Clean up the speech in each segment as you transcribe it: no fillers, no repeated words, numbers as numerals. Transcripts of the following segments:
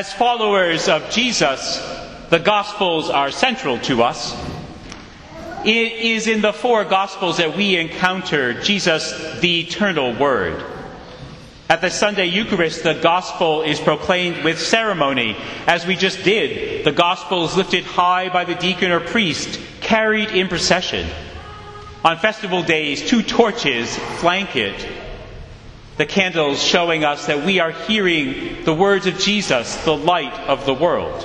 As followers of Jesus, the Gospels are central to us. It is in the four Gospels that we encounter Jesus, the eternal Word. At the Sunday Eucharist, the Gospel is proclaimed with ceremony, as we just did. The Gospel is lifted high by the deacon or priest, carried in procession. On festival days, 2 torches flank it. The candles showing us that we are hearing the words of Jesus, the light of the world.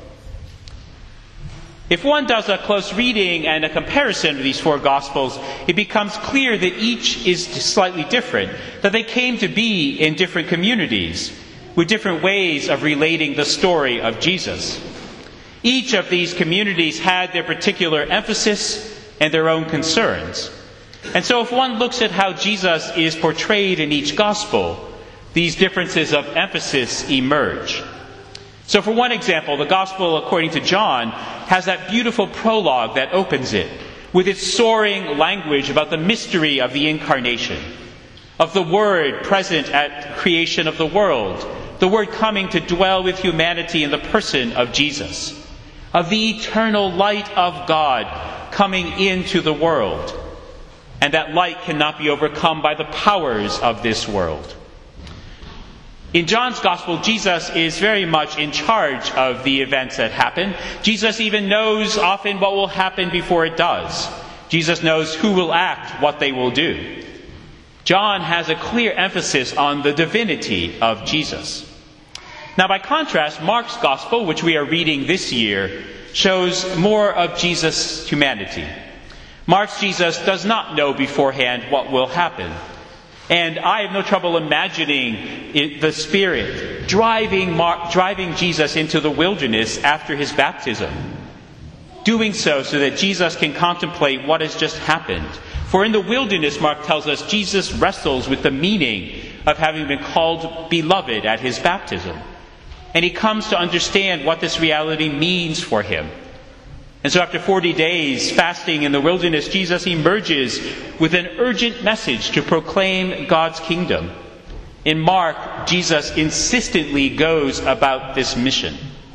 If one does a close reading and a comparison of these 4 Gospels, it becomes clear that each is slightly different, that they came to be in different communities, with different ways of relating the story of Jesus. Each of these communities had their particular emphasis and their own concerns. And so if one looks at how Jesus is portrayed in each Gospel, these differences of emphasis emerge. So for one example, the Gospel according to John has that beautiful prologue that opens it, with its soaring language about the mystery of the Incarnation, of the Word present at creation of the world, the Word coming to dwell with humanity in the person of Jesus, of the eternal light of God coming into the world, and that light cannot be overcome by the powers of this world. In John's Gospel, Jesus is very much in charge of the events that happen. Jesus even knows often what will happen before it does. Jesus knows who will act, what they will do. John has a clear emphasis on the divinity of Jesus. Now, by contrast, Mark's Gospel, which we are reading this year, shows more of Jesus' humanity. Mark's Jesus does not know beforehand what will happen. And I have no trouble imagining the Spirit driving Jesus into the wilderness after his baptism, doing so that Jesus can contemplate what has just happened. For in the wilderness, Mark tells us, Jesus wrestles with the meaning of having been called beloved at his baptism. And he comes to understand what this reality means for him. And so after 40 days fasting in the wilderness, Jesus emerges with an urgent message to proclaim God's kingdom. In Mark, Jesus insistently goes about this mission.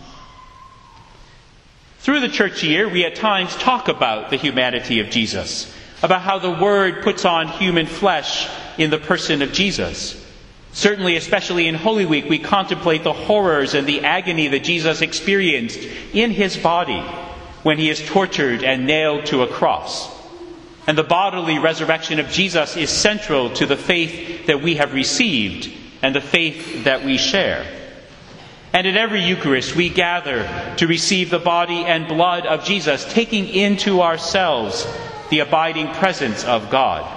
Through the church year, we at times talk about the humanity of Jesus, about how the Word puts on human flesh in the person of Jesus. Certainly, especially in Holy Week, we contemplate the horrors and the agony that Jesus experienced in his body when he is tortured and nailed to a cross. And the bodily resurrection of Jesus is central to the faith that we have received and the faith that we share. And at every Eucharist, we gather to receive the body and blood of Jesus, taking into ourselves the abiding presence of God.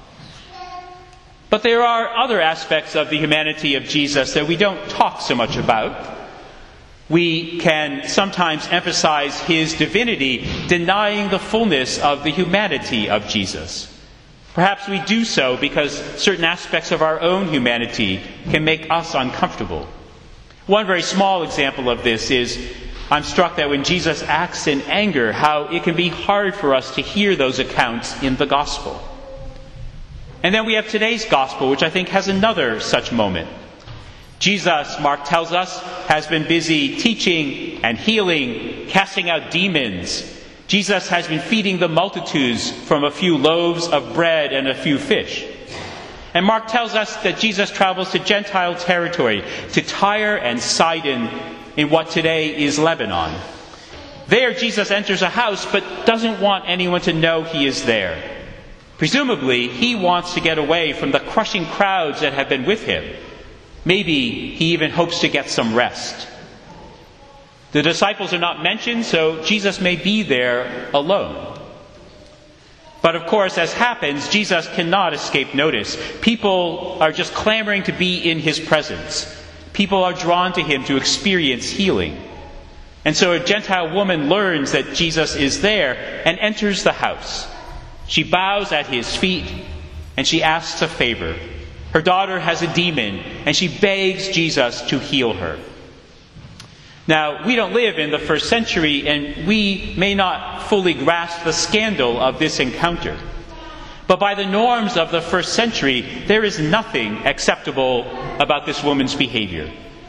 But there are other aspects of the humanity of Jesus that we don't talk so much about. We can sometimes emphasize his divinity, denying the fullness of the humanity of Jesus. Perhaps we do so because certain aspects of our own humanity can make us uncomfortable. One very small example of this is, I'm struck that when Jesus acts in anger, how it can be hard for us to hear those accounts in the Gospel. And then we have today's Gospel, which I think has another such moment. Jesus, Mark tells us, has been busy teaching and healing, casting out demons. Jesus has been feeding the multitudes from a few loaves of bread and a few fish. And Mark tells us that Jesus travels to Gentile territory, to Tyre and Sidon, in what today is Lebanon. There, Jesus enters a house, but doesn't want anyone to know he is there. Presumably, he wants to get away from the crushing crowds that have been with him. Maybe he even hopes to get some rest. The disciples are not mentioned, so Jesus may be there alone. But of course, as happens, Jesus cannot escape notice. People are just clamoring to be in his presence. People are drawn to him to experience healing. And so a Gentile woman learns that Jesus is there and enters the house. She bows at his feet and she asks a favor. Her daughter has a demon, and she begs Jesus to heal her. Now, we don't live in the first century, and we may not fully grasp the scandal of this encounter. But by the norms of the first century, there is nothing acceptable about this woman's behavior.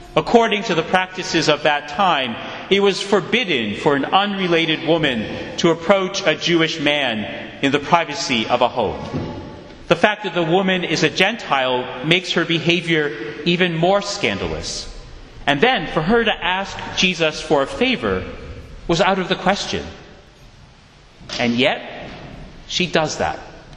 According to the practices of that time, it was forbidden for an unrelated woman to approach a Jewish man in the privacy of a home. The fact that the woman is a Gentile makes her behavior even more scandalous. And then for her to ask Jesus for a favor was out of the question. And yet, she does that.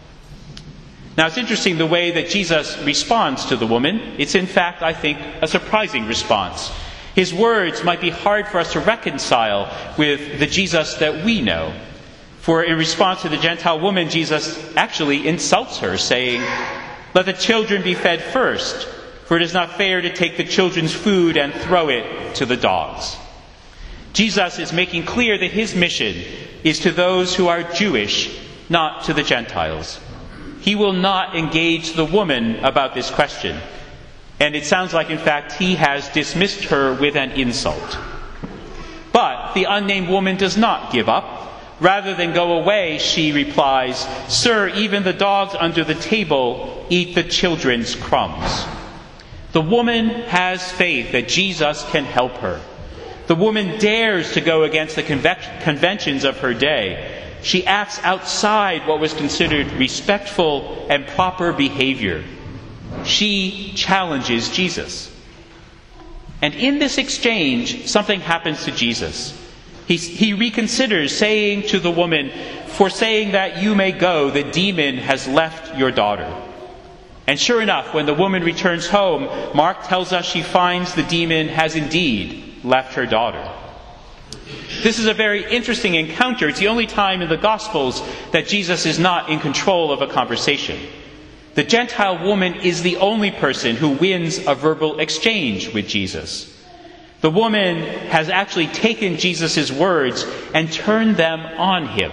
Now, it's interesting the way that Jesus responds to the woman. It's in fact, I think, a surprising response. His words might be hard for us to reconcile with the Jesus that we know. For in response to the Gentile woman, Jesus actually insults her, saying, "Let the children be fed first, for it is not fair to take the children's food and throw it to the dogs." Jesus is making clear that his mission is to those who are Jewish, not to the Gentiles. He will not engage the woman about this question. And it sounds like, in fact, he has dismissed her with an insult. But the unnamed woman does not give up. Rather than go away, she replies, "Sir, even the dogs under the table eat the children's crumbs." The woman has faith that Jesus can help her. The woman dares to go against the conventions of her day. She acts outside what was considered respectful and proper behavior. She challenges Jesus. And in this exchange, something happens to Jesus. He reconsiders, saying to the woman, "For saying that you may go, the demon has left your daughter." And sure enough, when the woman returns home, Mark tells us she finds the demon has indeed left her daughter. This is a very interesting encounter. It's the only time in the Gospels that Jesus is not in control of a conversation. The Gentile woman is the only person who wins a verbal exchange with Jesus. The woman has actually taken Jesus' words and turned them on him.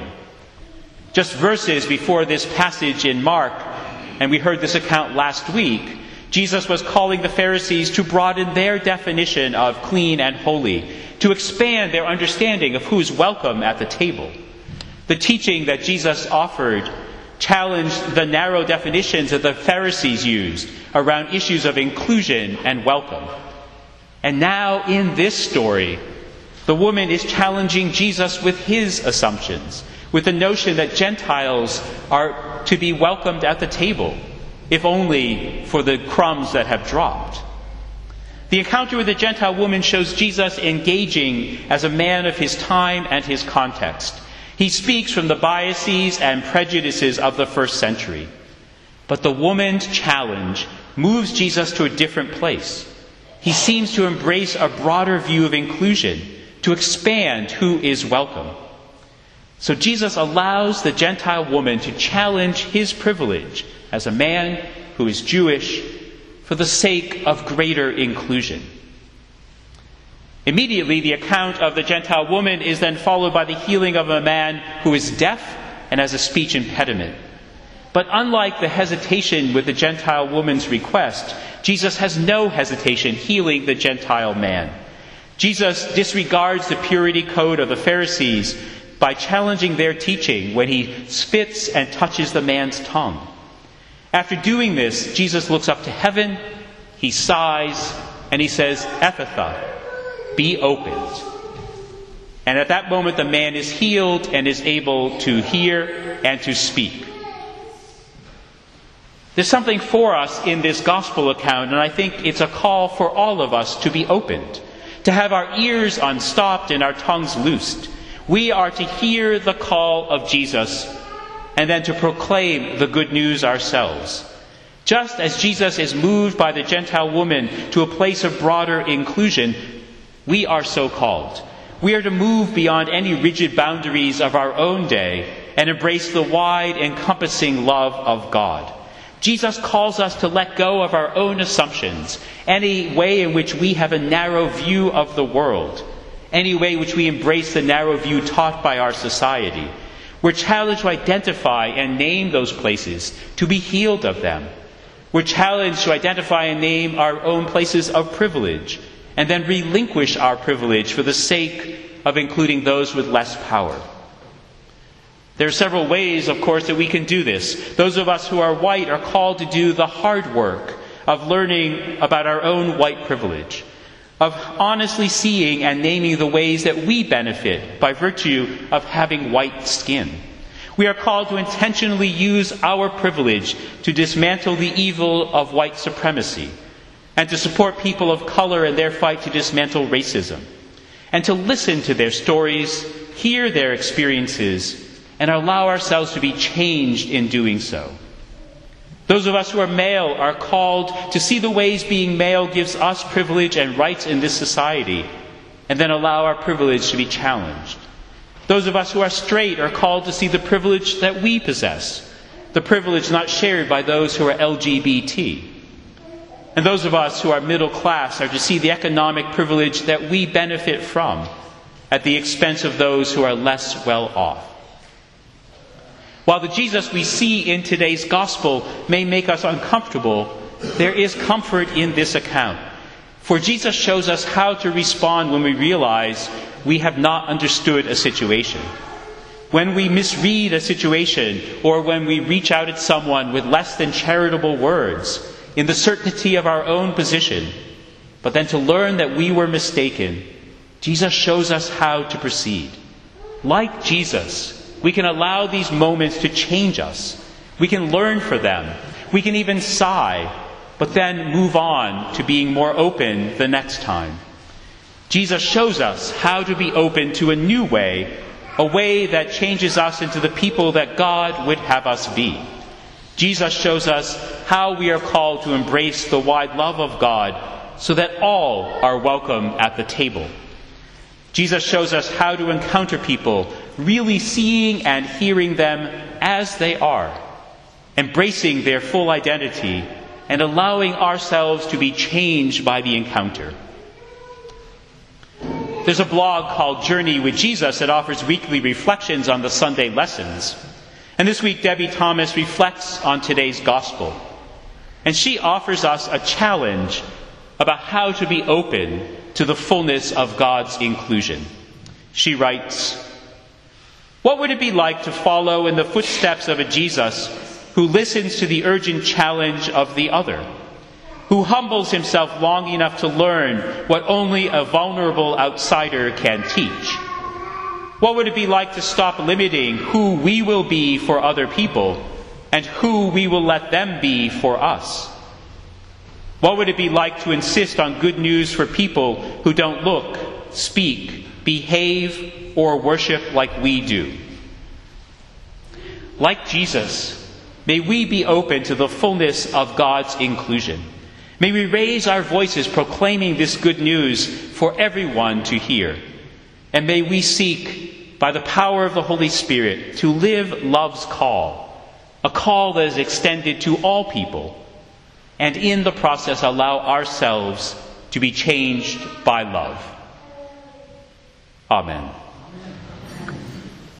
Just verses before this passage in Mark, and we heard this account last week, Jesus was calling the Pharisees to broaden their definition of clean and holy, to expand their understanding of who's welcome at the table. The teaching that Jesus offered challenged the narrow definitions that the Pharisees used around issues of inclusion and welcome. And now in this story, the woman is challenging Jesus with his assumptions, with the notion that Gentiles are to be welcomed at the table, if only for the crumbs that have dropped. The encounter with the Gentile woman shows Jesus engaging as a man of his time and his context. He speaks from the biases and prejudices of the first century. But the woman's challenge moves Jesus to a different place. He seems to embrace a broader view of inclusion, to expand who is welcome. So Jesus allows the Gentile woman to challenge his privilege as a man who is Jewish for the sake of greater inclusion. Immediately, the account of the Gentile woman is then followed by the healing of a man who is deaf and has a speech impediment. But unlike the hesitation with the Gentile woman's request, Jesus has no hesitation healing the Gentile man. Jesus disregards the purity code of the Pharisees by challenging their teaching when he spits and touches the man's tongue. After doing this, Jesus looks up to heaven, he sighs, and he says, "Ephphatha, be opened." And at that moment, the man is healed and is able to hear and to speak. There's something for us in this gospel account, and I think it's a call for all of us to be opened, to have our ears unstopped and our tongues loosed. We are to hear the call of Jesus and then to proclaim the good news ourselves. Just as Jesus is moved by the Gentile woman to a place of broader inclusion, we are so called. We are to move beyond any rigid boundaries of our own day and embrace the wide, encompassing love of God. Jesus calls us to let go of our own assumptions, any way in which we have a narrow view of the world, any way in which we embrace the narrow view taught by our society. We're challenged to identify and name those places, to be healed of them. We're challenged to identify and name our own places of privilege, and then relinquish our privilege for the sake of including those with less power. There are several ways, of course, that we can do this. Those of us who are white are called to do the hard work of learning about our own white privilege. of honestly seeing and naming the ways that we benefit by virtue of having white skin. We are called to intentionally use our privilege to dismantle the evil of white supremacy and to support people of color in their fight to dismantle racism, and to listen to their stories, hear their experiences, and allow ourselves to be changed in doing so. Those of us who are male are called to see the ways being male gives us privilege and rights in this society, and then allow our privilege to be challenged. Those of us who are straight are called to see the privilege that we possess, the privilege not shared by those who are LGBT. And those of us who are middle class are to see the economic privilege that we benefit from at the expense of those who are less well off. While the Jesus we see in today's gospel may make us uncomfortable, there is comfort in this account. For Jesus shows us how to respond when we realize we have not understood a situation. When we misread a situation, or when we reach out at someone with less than charitable words, in the certainty of our own position, but then to learn that we were mistaken, Jesus shows us how to proceed. Like Jesus, we can allow these moments to change us. We can learn from them. We can even sigh, but then move on to being more open the next time. Jesus shows us how to be open to a new way, a way that changes us into the people that God would have us be. Jesus shows us how we are called to embrace the wide love of God so that all are welcome at the table. Jesus shows us how to encounter people, really seeing and hearing them as they are, embracing their full identity, and allowing ourselves to be changed by the encounter. There's a blog called Journey with Jesus that offers weekly reflections on the Sunday lessons. And this week, Debbie Thomas reflects on today's gospel. And she offers us a challenge about how to be open to the fullness of God's inclusion. She writes, "What would it be like to follow in the footsteps of a Jesus who listens to the urgent challenge of the other, who humbles himself long enough to learn what only a vulnerable outsider can teach? What would it be like to stop limiting who we will be for other people and who we will let them be for us? What would it be like to insist on good news for people who don't look, speak, behave, or worship like we do?" Like Jesus, may we be open to the fullness of God's inclusion. May we raise our voices proclaiming this good news for everyone to hear. And may we seek, by the power of the Holy Spirit, to live love's call, a call that is extended to all people, and in the process allow ourselves to be changed by love. Amen.